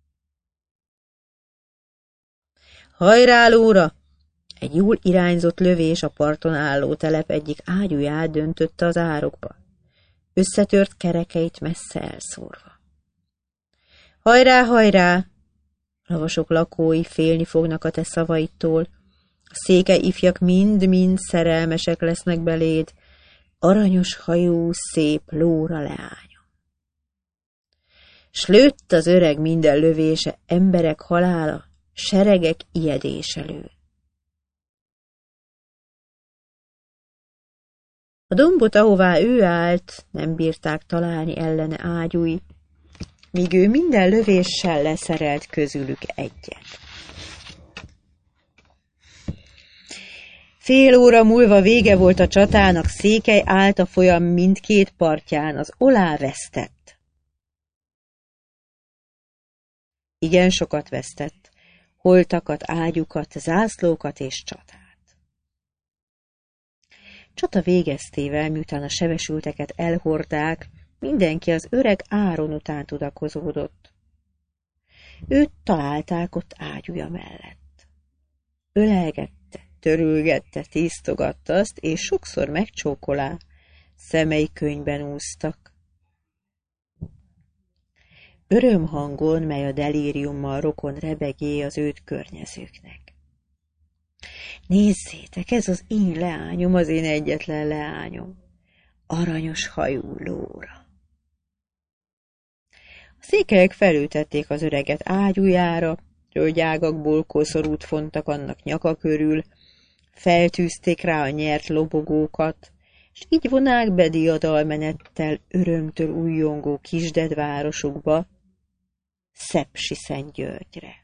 Hajrá, lóra! Egy jól irányzott lövés a parton álló telep egyik ágyúját döntötte az árokba, összetört kerekeit messze elszórva. Hajrá, hajrá! Lavasok lakói félni fognak a te szavaidtól, a széke ifjak mind-mind szerelmesek lesznek beléd, aranyos hajú, szép lóra leányom. S lőtt az öreg minden lövése, emberek halála, seregek ijedés elől. A dombot, ahová ő állt, nem bírták találni ellene ágyúi, míg ő minden lövéssel leszerelt közülük egyet. Fél óra múlva vége volt a csatának, Székely állt a folyam mindkét partján, az olá vesztett. Igen sokat vesztett, holtakat, ágyukat, zászlókat és csatát. Csata végeztével, miután a sebesülteket elhordták, mindenki az öreg Áron után tudakozódott. Őt találták ott ágyúja mellett. Ölelgette, törülgette, tisztogatta azt, és sokszor megcsókolá, szemei könnyben úsztak. Örömhangon, mely a delíriummal rokon rebegé az őt környezőknek. Nézzétek, ez az én leányom, az én egyetlen leányom, aranyos hajú lóra. A székelyek felültették az öreget ágyújára, tölgyágakból koszorút fontak annak nyaka körül, feltűzték rá a nyert lobogókat, és így vonák be diadalmenettel örömtől újjongó kisdedvárosukba, Szepsiszentgyörgyre.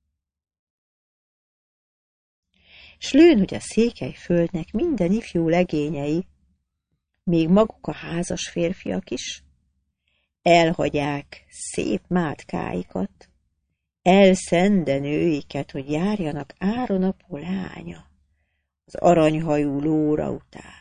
S lőn, hogy a székely földnek minden ifjú legényei, még maguk a házas férfiak is, elhagyják szép mátkáikat, elszende nőiket, hogy járjanak Áron apó lánya, az aranyhajú lóra után.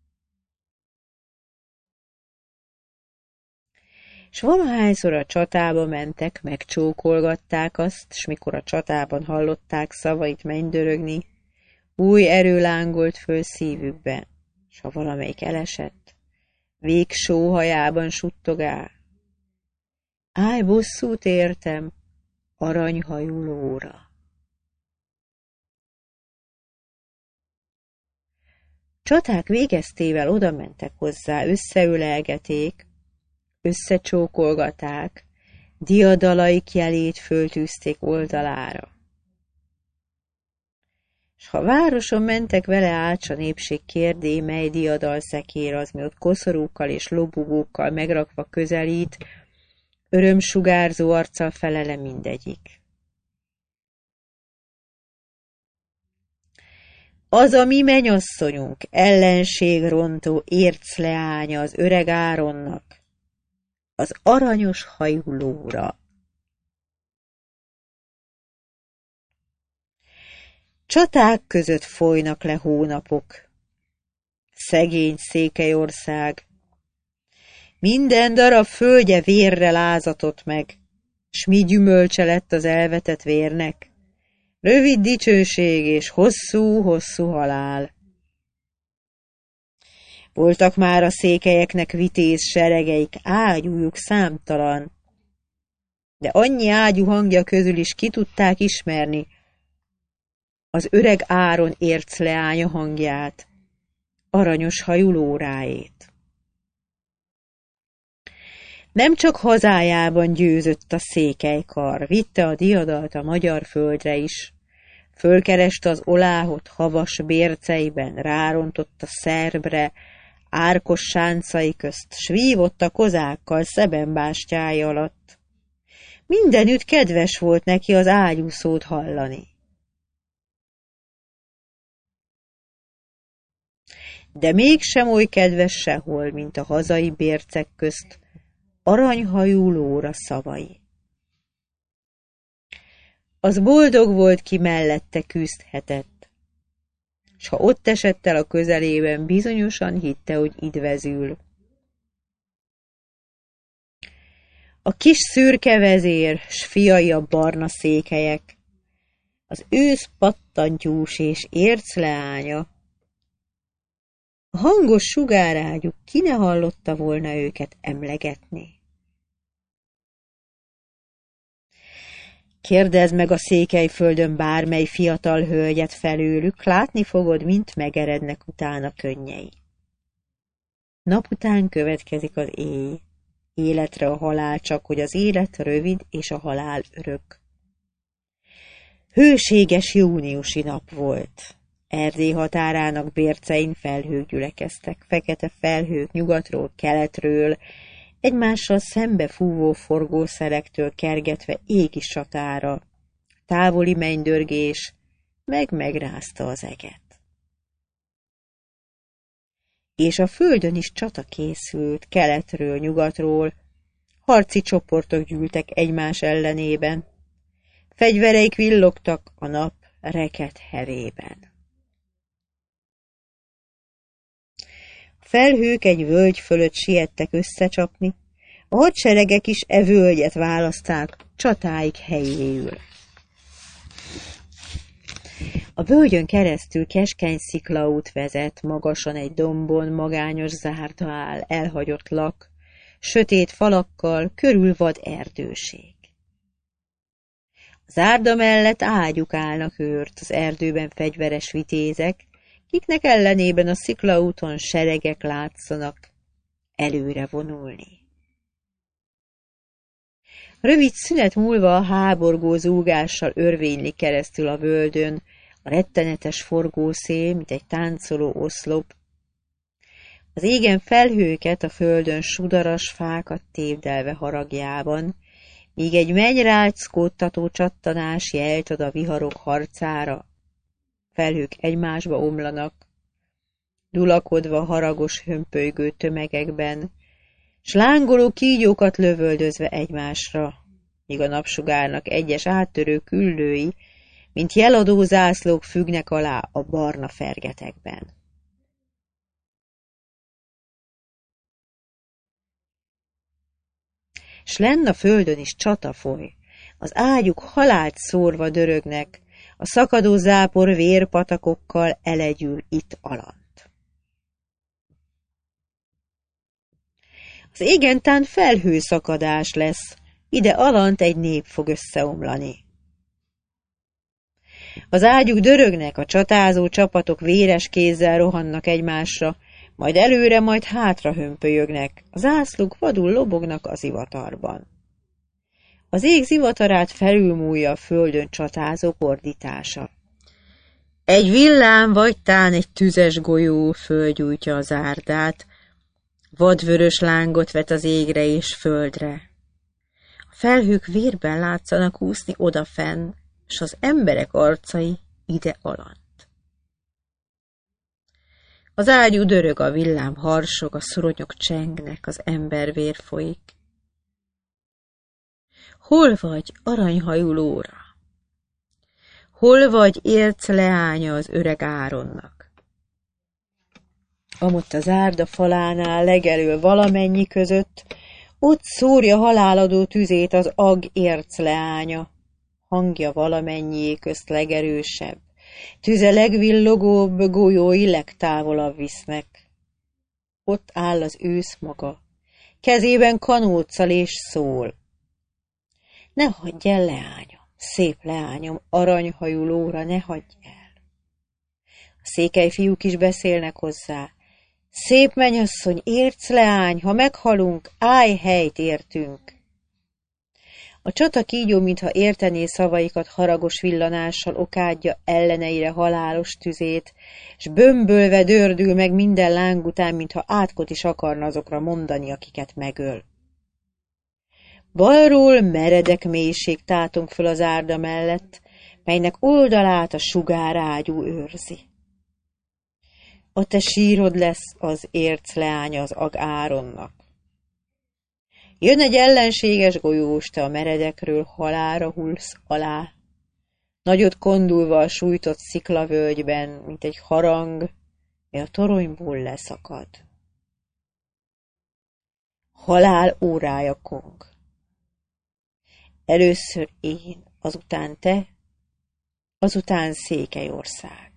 S valahányszor a csatába mentek, megcsókolgatták azt, s mikor a csatában hallották szavait mennydörögni, új erő lángolt föl szívükben, s ha valamelyik elesett, végsó hajában suttogál. Állj, bosszút értem, aranyhajú lóra. Csaták végeztével oda mentek hozzá, összeölelgeték, összecsókolgaták, diadalaik jelét föltűzték oldalára. S ha városon mentek vele át, s a népség kérdé, mely diadal szekér az, mi ott koszorúkkal és lobogókkal megrakva közelít, örömsugárzó arccal felele mindegyik. Az a mi menyasszonyunk, ellenségrontó ércleánya az öreg Áronnak, az aranyos hajú lóra. Csaták között folynak le hónapok. Szegény Székelyország. Minden darab földje vérre lázatott meg, s mi gyümölcse lett az elvetett vérnek? Rövid dicsőség és hosszú-hosszú halál. Voltak már a székelyeknek vitéz seregeik, ágyújuk számtalan, de annyi ágyú hangja közül is ki tudták ismerni az öreg Áron érc leánya hangját, aranyos hajú Lóráét. Nem csak hazájában győzött a székelykar, vitte a diadalt a magyar földre is, fölkereste az oláhot havas bérceiben, rárontott a szerbre, árkos sáncai közt, s vívott a kozákkal Szeben bástyája alatt. Mindenütt kedves volt neki az ágyúszót hallani. De mégsem oly kedves sehol, mint a hazai bércek közt aranyhajú Lóra szavai. Az boldog volt, ki mellette küzdhetett, s ha ott esett el a közelében, bizonyosan hitte, hogy idvezül. A kis szürke vezér, s fiai a barna székelyek, az ősz pattantyús és érc leánya, a hangos sugárágyuk ki ne hallotta volna őket emlegetni. Kérdezd meg a Székelyföldön bármely fiatal hölgyet felőlük, látni fogod, mint megerednek utána könnyei. Nap után következik az éj, életre a halál, csak hogy az élet rövid és a halál örök. Hőséges júniusi nap volt. Erdély határának bércein felhők gyülekeztek, fekete felhők nyugatról, keletről, egymással szembe fúvó forgószelektől kergetve égi satára, távoli mennydörgés meg megrázta az eget. És a földön is csata készült, keletről, nyugatról, harci csoportok gyűltek egymás ellenében, fegyvereik villogtak a nap reket hevében. A felhők egy völgy fölött siettek összecsapni, a hadseregek is e völgyet választák csatáik helyéül. A völgyön keresztül keskeny sziklaút vezet, magasan egy dombon magányos zárda áll, elhagyott lak, sötét falakkal, körül vad erdőség. A zárda mellett ágyuk állnak őrt, az erdőben fegyveres vitézek, kiknek ellenében a sziklaúton seregek látszanak előre vonulni. Rövid szünet múlva a háborgó zúgással örvényli keresztül a völdön, a rettenetes forgószél, mint egy táncoló oszlop. Az égen felhőket, a földön sudaras fákat tépdelve haragjában, míg egy mennyráckódtató csattanás jelt ad a viharok harcára. Felhők egymásba omlanak, dulakodva haragos hömpölygő tömegekben, s lángoló kígyókat lövöldözve egymásra, míg a napsugárnak egyes áttörő küllői, mint jeladó zászlók függnek alá a barna fergetekben. S lenn a földön is csata foly, az ágyuk halált szórva dörögnek, a szakadó zápor vérpatakokkal elegyül itt alant. Az égentán felhőszakadás lesz, ide alant egy nép fog összeomlani. Az ágyuk dörögnek, a csatázó csapatok véres kézzel rohannak egymásra, majd előre, majd hátra hömpölyögnek, a zászlók vadul lobognak az ivatarban. Az ég zivatarát felülmúlja a földön csatázók ordítása. Egy villám vagy tán egy tüzes golyó fölgyújtja az árdát, vadvörös lángot vet az égre és földre. A felhők vérben látszanak úszni odafenn, s az emberek arcai ide alant. Az ágyú dörög, a villám harsog, a szoronyok csengnek, az embervér folyik. Hol vagy, aranyhajú Lóra? hol vagy érc leánya az öreg Áronnak? Amott az árda falánál legelől valamennyi között, ott szórja haláladó tüzét az ag érc leánya, hangja valamennyié közt legerősebb, tüze legvillogóbb, golyói legtávolabb visznek. Ott áll az ősz maga, kezében kanóccal és szól. Ne hagyj el, leányom, szép leányom, aranyhajú lóra ne hagyj el. A székely fiúk is beszélnek hozzá. Szép mennyasszony, érc leány, ha meghalunk, állj helyt értünk. A csata kígyó, mintha értené szavaikat, haragos villanással okádja elleneire halálos tüzét, s bömbölve dördül meg minden láng után, mintha átkot is akarna azokra mondani, akiket megöl. Balról meredek mélység tátong föl az árda mellett, melynek oldalát a sugárágyú őrzi. A te sírod lesz az érc leánya az ag Áronnak. Jön egy ellenséges golyós, te a meredekről halálra hullsz alá, nagyot kondulva a sújtott sziklavölgyben, mint egy harang, mely a toronyból leszakad. Halál órája kong. Először én, azután te, azután Székelyország.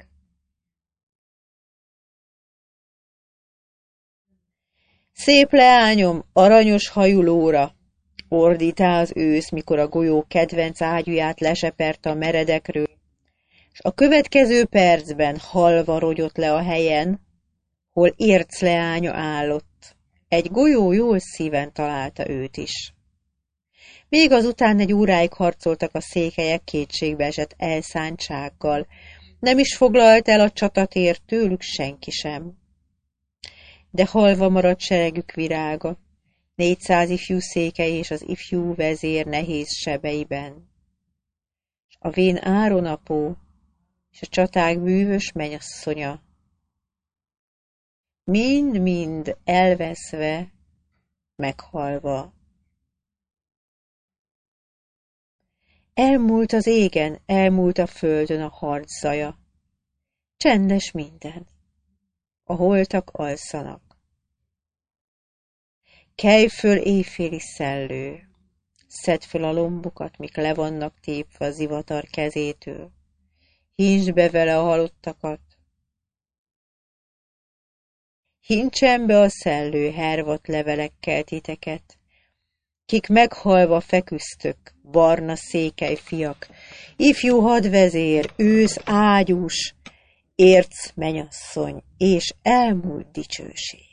Szép leányom, aranyos hajú lóra, ordítál az ősz, mikor a golyó kedvenc ágyúját leseperte a meredekről, s a következő percben halva rogyott le a helyen, hol érc leánya állott. Egy golyó jól szíven találta őt is. Még azután egy óráig harcoltak a székelyek kétségbeesett elszántsággal, nem is foglalt el a csatatér tőlük senki sem. De halva maradt seregük virága, négyszáz ifjú székely és az ifjú vezér nehéz sebeiben. S a vén Áron apó, és a csaták bűvös menyasszonya, mind-mind elveszve, meghalva. Elmúlt az égen, elmúlt a földön a harc zaja. Csendes minden. A holtak alszanak. Kelj föl éjféli szellő, szedd föl a lombokat, mik le vannak tépve a zivatar kezétől, hintsd be vele a halottakat. Hintsen be a szellő hervat levelekkel titeket, kik meghalva feküsztök, barna székely fiak, ifjú hadvezér, ősz ágyús, érc menyasszony és elmúlt dicsőség.